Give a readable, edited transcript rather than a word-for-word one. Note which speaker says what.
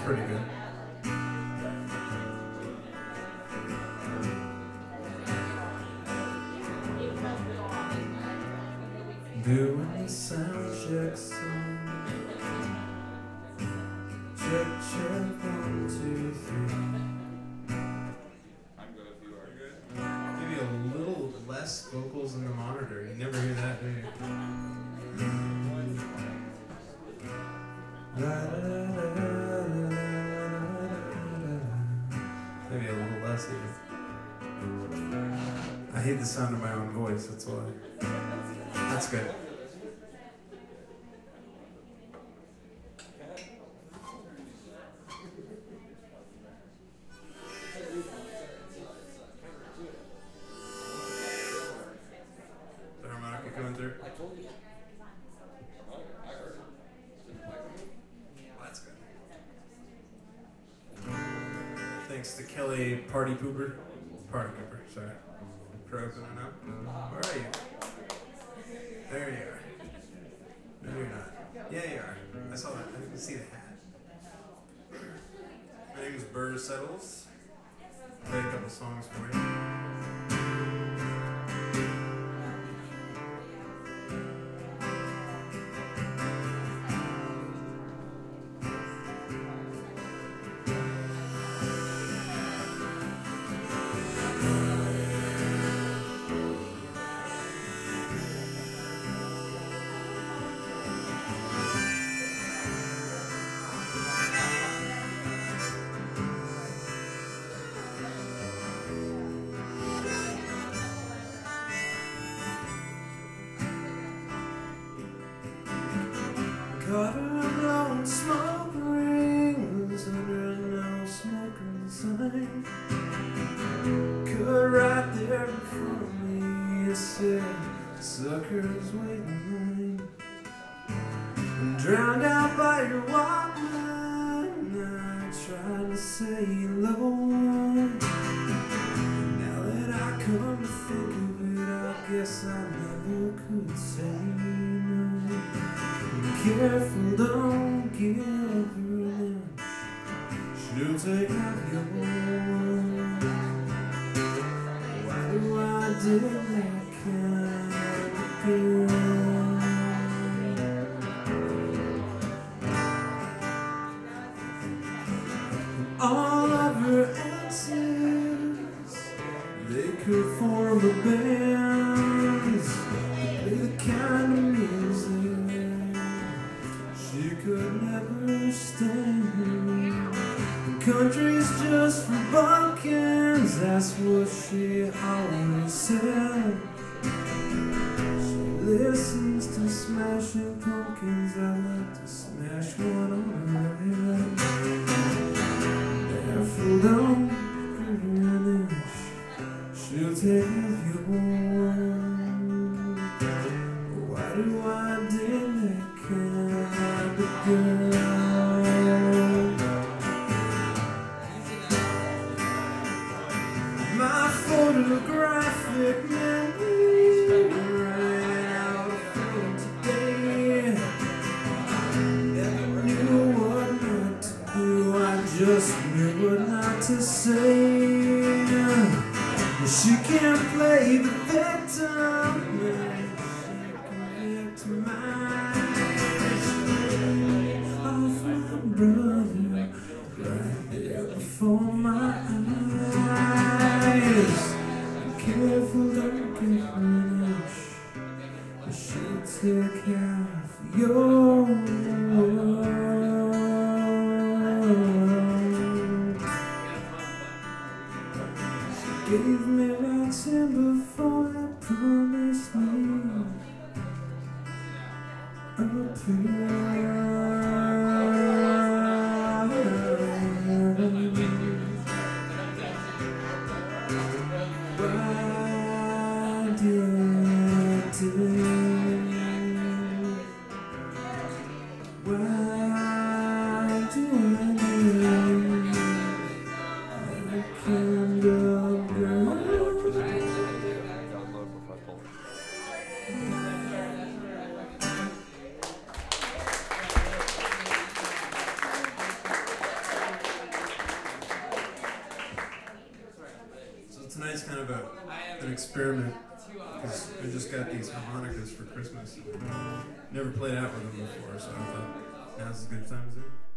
Speaker 1: pretty good. Doing the sound check song. Check, check, 1, 2, 3.
Speaker 2: I'm good if you are good.
Speaker 1: Maybe a little less vocals in the monitor. You never hear that, do you? Maybe a little less here. I hate the sound of my own voice, that's why. That's good. The harmonica coming through?
Speaker 2: I told you. I heard it.
Speaker 1: Well, that's good. Thanks to Kelly Party Pooper, sorry, for opening up. Where are you? There you are. No, you're not. Yeah, you are. I saw that. I didn't see the hat. My name is Burr Settles. Play a couple songs for you. Caught her on smoke rings under no smoking sign. Cut right there in front of me. I said, suckers waiting in line. I'm drowned out by your Walkman. I tried to say hello. Now that I come to think of it, I guess I never could say no. Careful, don't give her in. She'll take out your one. Why do I do that kind of thing? All of her exes, they could form a band. Play the kind of music she could never stand. The country's just for bumpkins, that's what she always said. She listens to Smashing Pumpkins, I like to smash one on her head. Careful, don't give her an inch, she'll take you home. Why do I dig that kind of girl? My photographic memory ran out of film today. Never knew what not to do, I just knew what not to say. She can't play the victim, to mine of my brother right there before my eyes. Careful, don't get rich, she'll take half your world. She gave me rocks and before I promised me a tonight's kind of an experiment because I just got these harmonicas for Christmas. Never played out with them before, so I thought now's as good a time as any.